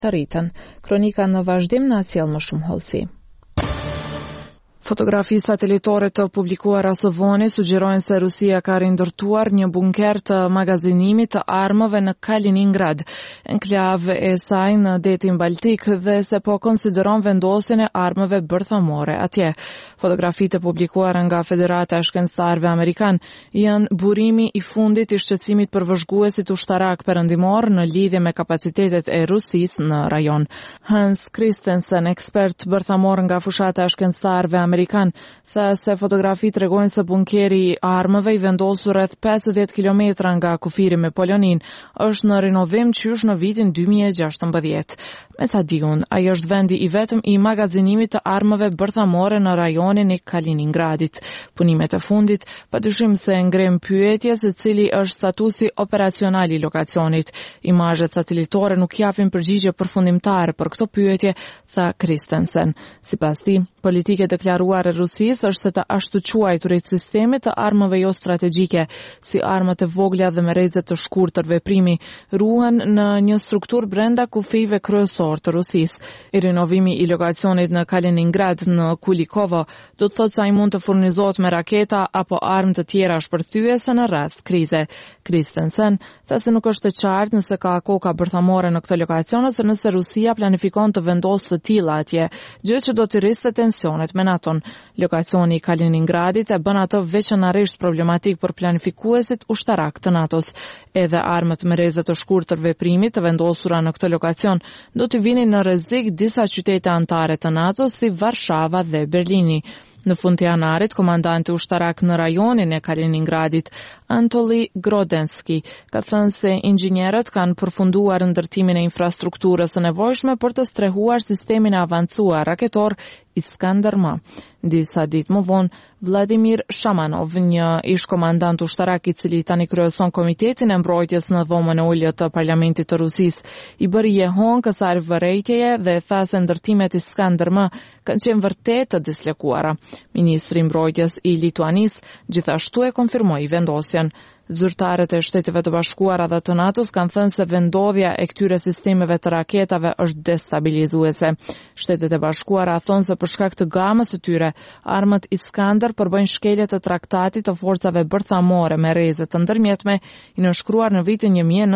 të rritën. Kronika në vazhdim na sjell më shumë hollësi. Fotografi satelitore të publikuara së voni sugjerojnë se Rusia ka rindërtuar një bunker të magazinimit të armëve në Kaliningrad, enklavë e saj në detin Baltik, dhe se po konsideron vendosjen e armëve bërthamore atje. Fotografitë e publikuara nga Federata e Shkencëtarëve Amerikan janë burimi i fundit i shqetësimit për vëzhguesit ushtarak perëndimor në lidhje me kapacitetet e Rusisë në rajon. Hans Christensen, ekspert bërthamor nga fushata e shkencëtarëve Amerikan, tha se fotografitë tregojnë se bunkeri i armëve i vendosur rreth 50 kilometra nga kufiri me Polonin është në rinovim qysh në vitin 2016. Me sa diun, ai është vendi i vetëm i magazinimit të armëve bërthamore në rajonin e Kaliningradit. Punimet e fundit padyshim se ngrem pyetje se cili është statusi operacional i lokacionit. Imazhet satelitore nuk japin përgjigje përfundimtare për këtë pyetje, tha Christensen. Sipas tij, politike deklaruar e Rusisë është se të ashtuquajturit sistemit të armëve jo strategjike, si armët e vogla dhe me rrezet të shkurtër veprimi, ruhen në një strukturë brenda kufive kryesor të Rusisë. Rinovimi i lokacionit në Kaliningrad në Kulikovo do të thotë se ai mund të furnizohet me raketa apo armë të tjera shpërthyese në rast krize. Christensen tha se nuk është e qartë nëse ka koka bërthamore në këtë lokacion ose nëse Rusia planifikon të vendosë të tilla atje, gjë që do të rrisë tensionet me NATO-n. Lokacioni i Kaliningradit e bën atë veçanërisht problematik për planifikuesit ushtarak të NATO-s. Edhe armët me rrezet të shkurtër veprimi të vendosura në këtë lokacion do të vinin në rrezik disa qytete anëtare të NATO si Varshava dhe Berlini. Në fund të janarit, komandanti ushtarak në rajonin e Kaliningradit, Anatoli Grodenski, ka thënë se inxhinierët kanë përfunduar ndërtimin e infrastrukturës së nevojshme për të strehuar sistemin e avancuar raketor Iskander-M. Disa ditë më vonë, Vladimir Shamanov, një ish komandant ushtarak i cili tani kryeson Komitetin e Mbrojtjes në dhomën e ulët të Parlamentit të Rusisë, i bëri jehon kësaj vërejtjeje dhe tha se ndërtimet Iskander-M kanë qenë vërtet të dislokuara. Ministri i Mbrojtjes i Lituanisë gjithashtu e konfirmoi vendosjen. Zyrtarët e Shteteve të Bashkuara dhe të NATO-s kanë thënë se vendodhja e këtyre sistemeve të raketave është destabilizuese. Shtetet e Bashkuara thonë se për shkak të gamës së tyre, armët Iskander përbëjnë shkelje të traktatit të forcave bërthamore me rreze të ndërmjetme i nënshkruar në vitin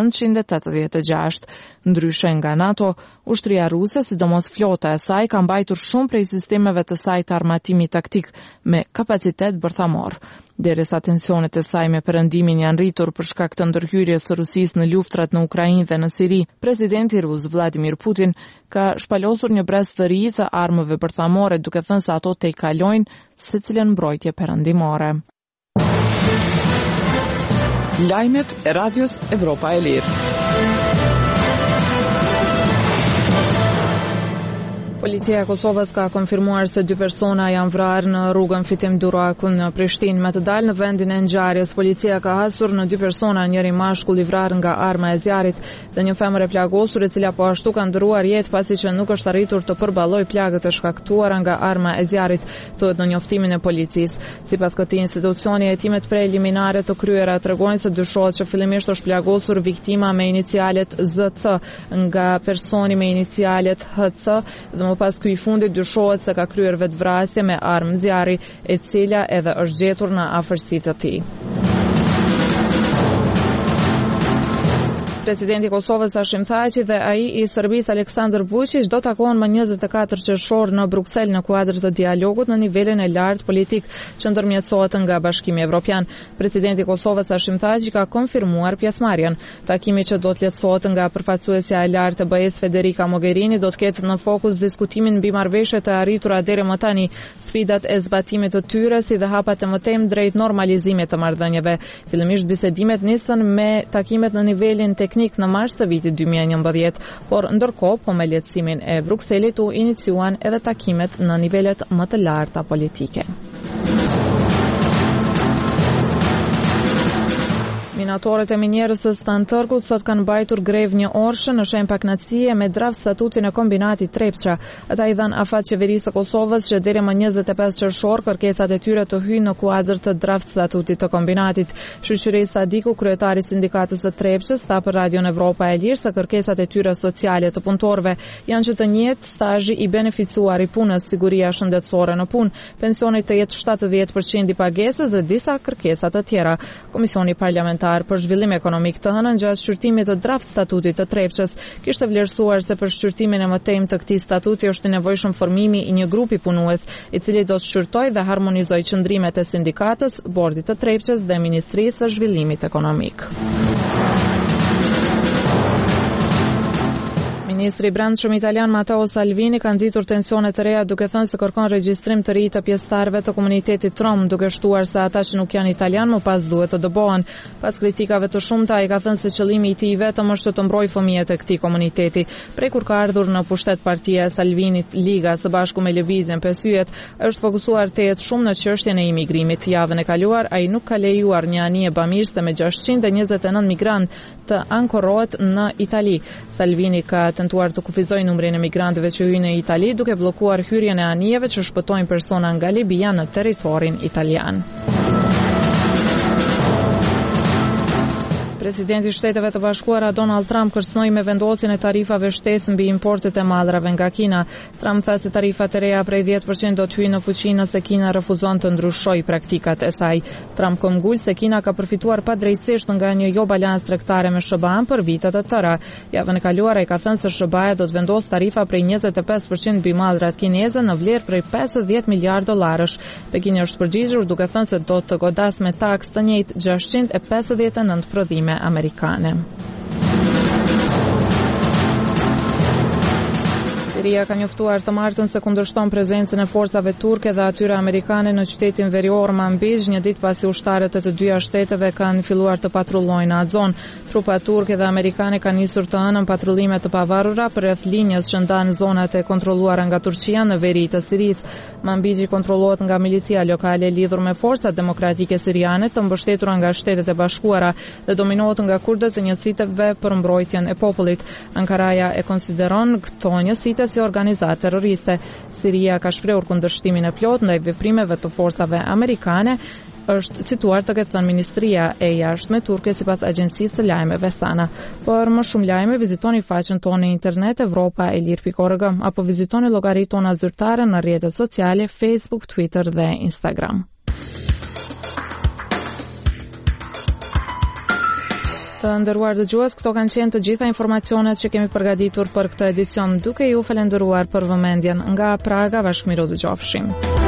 1986. Ndryshe nga NATO, ushtria ruse, sidomos flota e saj, ka mbajtur shumë prej sistemeve të saj të armatimit taktik me kapacitet bërthamor. Derisa tensionet e saj me perëndimin janë rritur për shkak të ndërhyrjes së Rusisë në luftrat në Ukrainë dhe në Siri, presidenti rus Vladimir Putin ka shpalosur një brez të ri të armëve bërthamore, duke thënë se ato te i kalojnë secilën mbrojtje perëndimore. Lajmet e Radios Evropa e Lirë. Policia e Kosovës ka konfirmuar se 2 persona janë vrarë në rrugën Fitim Duraku në Prishtinë. Me të dalë në vendin e ngjarjes, policia ka hasur në 2 persona, njëri mashkull i vrarë nga arma e zjarrit dhe një femër e plagosur, e cila po ashtu ka ndëruar jetë pasi që nuk është arritur të përballojë plagët e shkaktuara nga arma e zjarrit, thuhet në njoftimin e policisë. Sipas këtij institucioni, hetimet preliminare të kryera tregojnë se dyshohet që fillimisht është plagosur viktima me inicialet ZC nga personi me inicialet HC dhe më pas ky i fundit dyshohet se ka kryer vetvrasje me armë zjarri, e cila edhe është gjetur në afërsitë të tij. Presidenti i Kosovës Hashim Thaçi dhe ai i Serbisë Aleksandar Vučić do takohen më 24 qershor në Bruksel në kuadër të dialogut në nivelin e lartë politik që ndërmjetësohet nga Bashkimi Evropian. Presidenti i Kosovës Hashim Thaçi ka konfirmuar pjesëmarrjen. Takimi që do të lehtësohet nga përfaqësuesja e lartë e BE-s Federica Mogherini do të ketë në fokus diskutimin mbi marrëveshjet e arritura deri më tani, sfidat e zbatimit të tyre si dhe hapat e mëtejmë drejt normalizimit të marrëdhënieve. Fillimisht bisedimet nisën me takimet në nivelin teknik në mars të vitit 2011, por ndërkohë po me lehtësimin e Brukselit u iniciuan edhe takimet në nivelet më të larta politike. Minatorët e minjerës së Stan Tërkut sot kanë mbajtur grevë një orëshë në shenjë pakënaqësie me draft statutin e kombinatit Trepça. Ata i dhanë afat qeverisë së Kosovës që deri më 25 qershor kërkesat e tyre të hyjnë në kuadër të draft statutit të kombinatit. Shoqëri Sadiku, kryetari i sindikatës së Trepçës, tha për Radion Evropa e Lirë se kërkesat e tyre sociale të punëtorëve janë që të njëjtë stazhi i beneficuar i punës, siguria shëndetësore në punë, pensioni të jetë 70% i pagesës dhe disa kërkesa të tjera. Komisioni parlamentar për zhvillim ekonomik të hënën gjatë shqyrtimit të draft statutit të Trepçës kishte vlerësuar se për shqyrtimin e mëtejmë të këtij statuti është i nevojshëm formimi i një grupi punues i cili do të shqyrtojë dhe harmonizojë qëndrimet e sindikatës, bordit të Trepçës dhe Ministrisë së Zhvillimit Ekonomik. Ministri i Brendshëm italian Matteo Salvini ka nxitur tensione të reja duke thënë se kërkon regjistrim të ri të pjesëtarëve të komunitetit rom, duke shtuar se ata që nuk janë italian më pas duhet të dëbohen. Pas kritikave të shumta, ai ka thënë se qëllimi i tij vetëm është të mbrojë fëmijët e këtij komuniteti. Prej kur ka ardhur në pushtet partia e Salvinit, Liga së bashku me Lëvizjen Pesëyjet është fokusuar tejet shumë në çështjen e imigrimit. Javën e kaluar ai nuk ka lejuar një anije bamirëse me 629 migrantë të ankorrohet në Itali. Salvini ka tentuar të kufizojë numrin e migrantëve që hyjnë në Itali duke bllokuar hyrjen e anijeve që shpëtojnë persona nga Libia në territorin italian. Presidenti i Shteteve të Bashkuara Donald Trump kërcënoi me vendosjen e tarifave shtesë mbi importet e madhrave nga Kina. Trump tha se tarifat e reja prej 10% do të hyjnë në fuqi nëse Kina refuzon të ndryshojë praktikat e saj. Trump këmbgul se Kina ka përfituar padrejtësisht nga një jo balancë tregtare me SBA-n për vite të tëra. Javën e kaluar ai ka thënë se SBA do të vendosë tarifa prej 25% mbi madhrat kineze në vlerë prej 50 miliardë dollarësh. Pekini është përgjigjur duke thënë se do të godas me taksë të njëjtë 659 prodhime amerikane. Siria ka njoftuar të martën se kundërshton prezencën e forcave turke dhe atyre amerikane në qytetin verior Manbij, një ditë pasi ushtarët e të dyja shteteve kanë filluar të patrullojnë në atë zonë. Trupat turke dhe amerikane kanë nisur të hënën patrullime të pavarura përreth linjës që ndan zonat e kontrolluara nga Turqia në veri të Sirisë. Manbiji kontrollohet nga milicia lokale lidhur me forcat demokratike siriane të mbështetura nga Shtetet e Bashkuara dhe dominohet nga kurdët e njësiteve për mbrojtjen e popullit. Ankaraja e konsideron këto njësite si organizatë terroriste. Siria ka shprehur kundërshtimin e plotë ndaj veprimeve të forcave amerikane, është cituar të ketë thënë Ministria e Jashtme turke sipas agjencisë së lajmeve Sana. Për më shumë lajme vizitoni faqen tonë në internet evropaelir.org apo vizitoni llogaritë tona zyrtare në rrjetet sociale Facebook, Twitter dhe Instagram. Të nderuar dëgjues, këto kanë qenë të gjitha informacionet që kemi përgatitur për këtë edicion, duke ju falendëruar për vëmendjen. Nga Praga, bashkëmiru dëgjofshim.